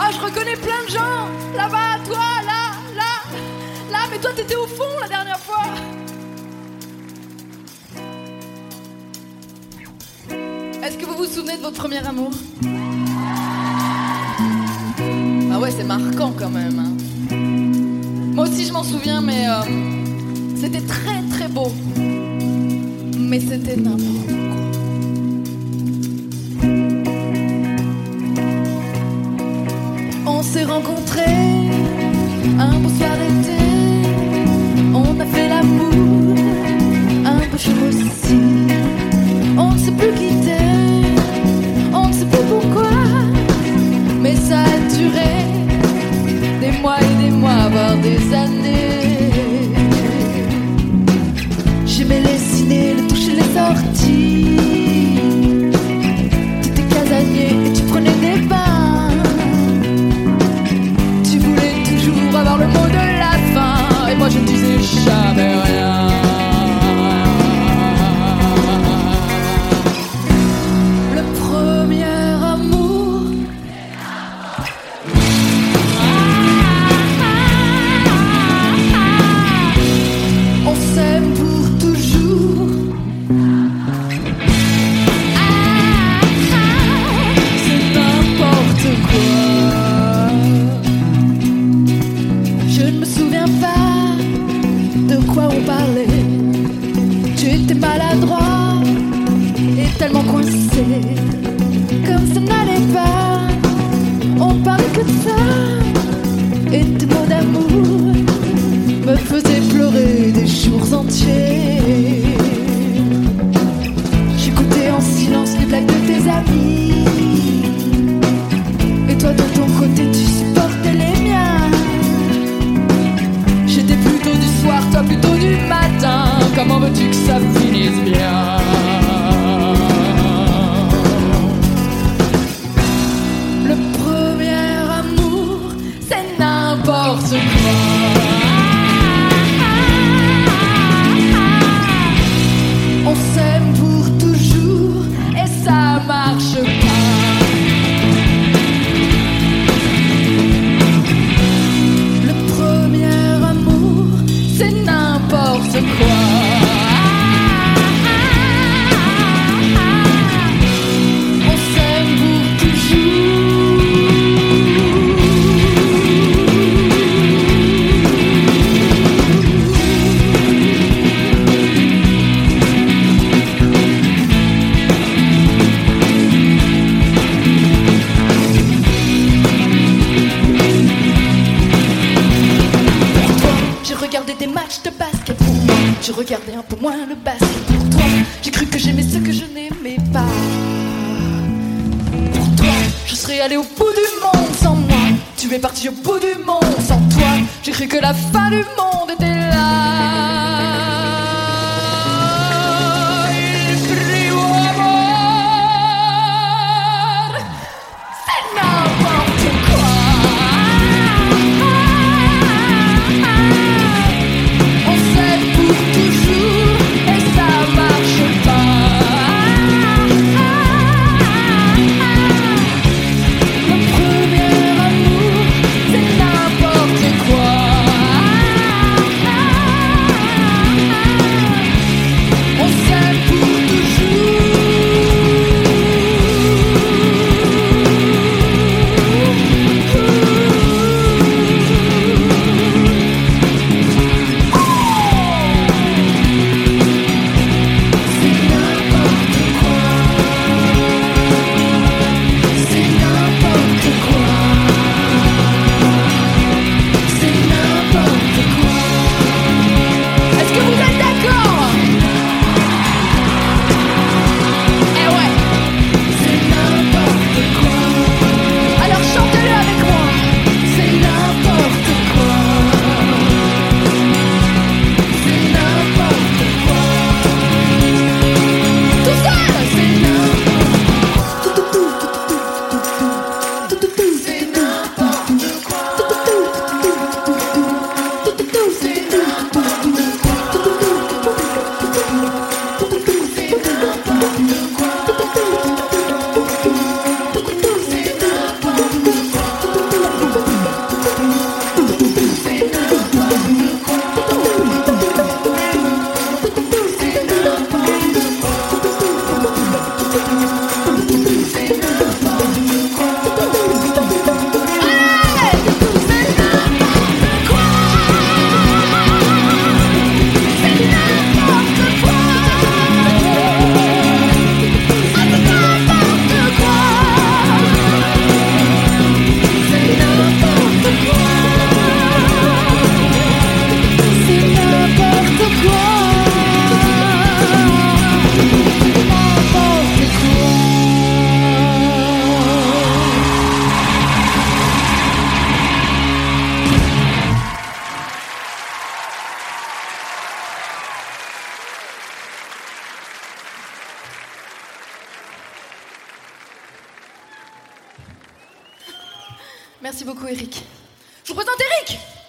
Ah, je reconnais plein de gens. Là-bas, toi, là. Mais toi, t'étais au fond la dernière fois. Est-ce que vous vous souvenez de votre premier amour? Ah ouais, c'est marquant quand même. Hein. Moi aussi, je m'en souviens, mais c'était très très beau. Mais c'était n'importe quoi. On s'est rencontrés un beau soir d'été. On a fait l'amour un peu chaud aussi. On ne s'est plus quitté, on ne sait plus pourquoi. Mais ça a duré des mois et des mois, voire des années. J'aimais les ciné, le toucher, les sorties. T'étais casanier et tu prenais des bains. Tu voulais toujours avoir le mot de la fin. Et moi je ne disais jamais rien. Le premier amour. On s'aime pour toujours. C'est n'importe quoi. Je ne me souviens pas de quoi on parlait. Tu étais maladroit et tellement coincé. Comme ça n'allait pas, on parlait que de ça. Et tes mots d'amour me faisaient pleurer des jours entiers. J'écoutais en silence les blagues de tes amis. Et toi de ton côté tu supportais les miens. J'étais plutôt du soir, toi plutôt du matin. Comment veux-tu que ça finisse bien? Le premier amour, c'est n'importe quoi. On s'aime pour toujours et ça marche pas. Le premier amour, c'est n'importe quoi. On s'aime pour toujours. Regardais des matchs de basket pour moi. Je regardais un peu moins le basket pour toi. J'ai cru que j'aimais ce que je n'aimais pas. Pour toi, je serais allé au bout du monde sans moi. Tu es parti au bout du monde sans toi. J'ai cru que la fin du monde était là. Il crie au amour. C'est n'importe quoi. Pour toujours et ça marche pas. Le premier amour, c'est n'importe quoi. Merci beaucoup, Eric. Je vous présente Eric.